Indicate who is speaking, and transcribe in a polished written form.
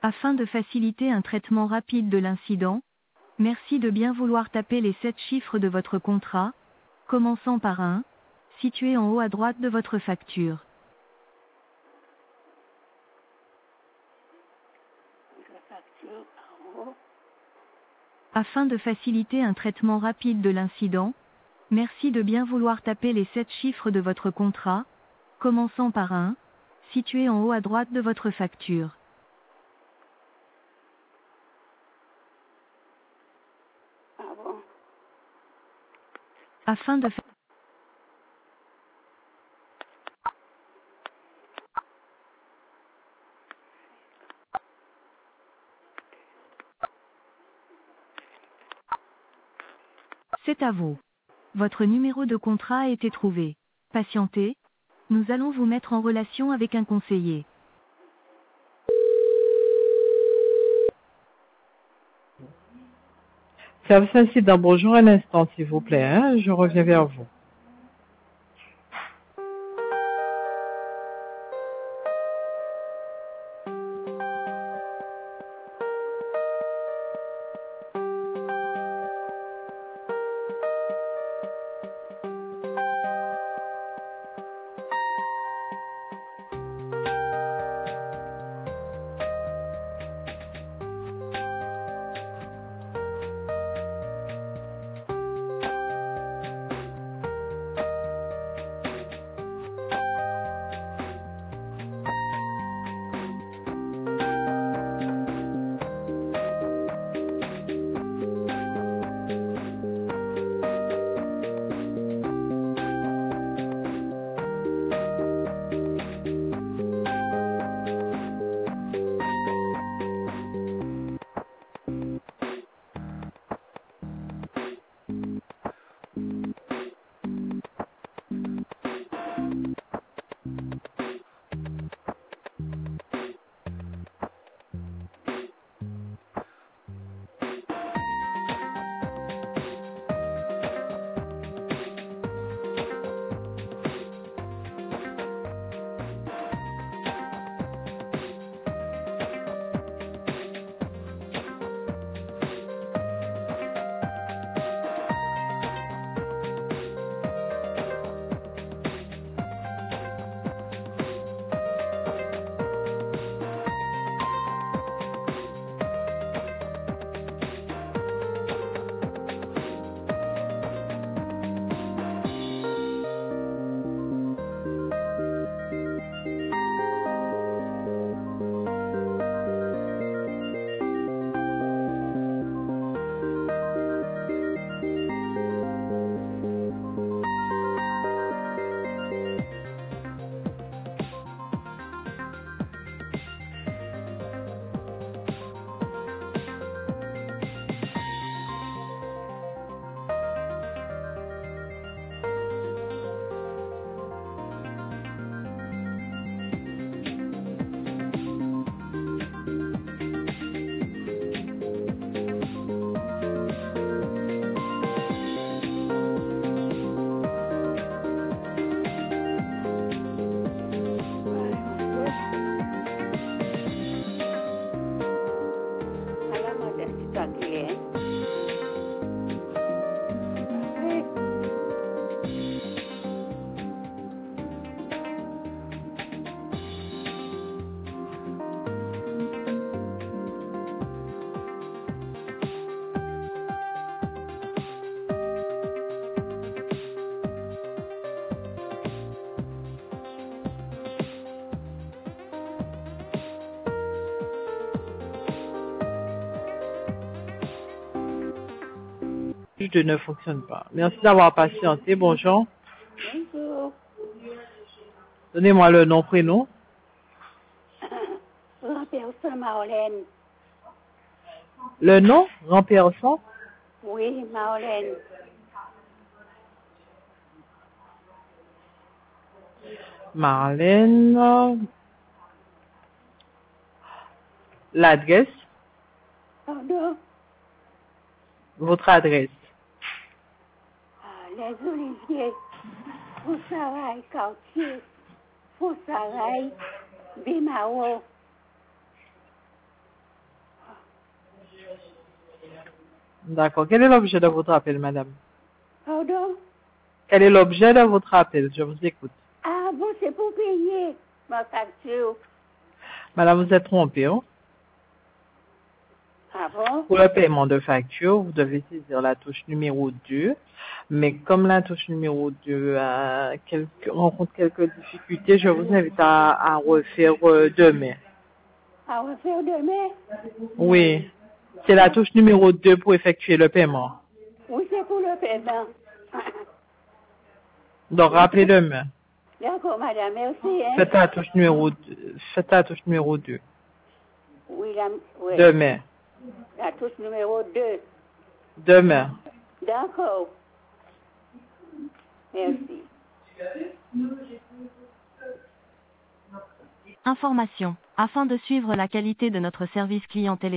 Speaker 1: Afin de faciliter un traitement rapide de l'incident, merci de bien vouloir taper les 7 chiffres de votre contrat, commençant par 1, situé en haut à droite de votre facture.
Speaker 2: La facture en haut.
Speaker 1: Afin de faciliter un traitement rapide de l'incident, merci de bien vouloir taper les 7 chiffres de votre contrat, commençant par 1, situé en haut à droite de votre facture.
Speaker 2: Ah bon?
Speaker 1: Afin de C'est à vous. Votre numéro de contrat a été trouvé. Patientez. Nous allons vous mettre en relation avec un conseiller.
Speaker 3: Service incident, bonjour un instant s'il vous plaît, hein, je reviens vers vous. De ne fonctionne pas. Merci d'avoir patienté. Bonjour.
Speaker 2: Bonjour.
Speaker 3: Donnez-moi le nom, prénom.
Speaker 2: Ramperson Marlène.
Speaker 3: Le nom, Ramperson.
Speaker 2: Oui, Marlène.
Speaker 3: Marlène. L'adresse.
Speaker 2: Pardon?
Speaker 3: Votre adresse.
Speaker 2: Les Oliviers. Fonsarail, quartier. Fonsarail, Bimao.
Speaker 3: D'accord. Quel est l'objet de votre appel, madame?
Speaker 2: Pardon?
Speaker 3: Quel est l'objet de votre appel? Je vous écoute.
Speaker 2: Ah bon, c'est pour payer ma facture.
Speaker 3: Madame, vous êtes trompée, hein?
Speaker 2: Ah bon?
Speaker 3: Pour le paiement de facture, vous devez saisir la touche numéro 2. Mais comme la touche numéro 2 rencontre quelques difficultés, je vous invite à refaire demain.
Speaker 2: À refaire demain?
Speaker 3: Oui. C'est la touche numéro 2 pour effectuer le paiement.
Speaker 2: Oui, c'est pour le paiement.
Speaker 3: Donc, rappelez demain.
Speaker 2: D'accord, madame, merci. Hein?
Speaker 3: Faites la touche numéro 2. Faites la touche numéro 2.
Speaker 2: Oui, oui.
Speaker 3: Demain.
Speaker 2: La touche numéro 2.
Speaker 3: Demain.
Speaker 2: D'accord. Merci.
Speaker 1: Information. Afin de suivre la qualité de notre service client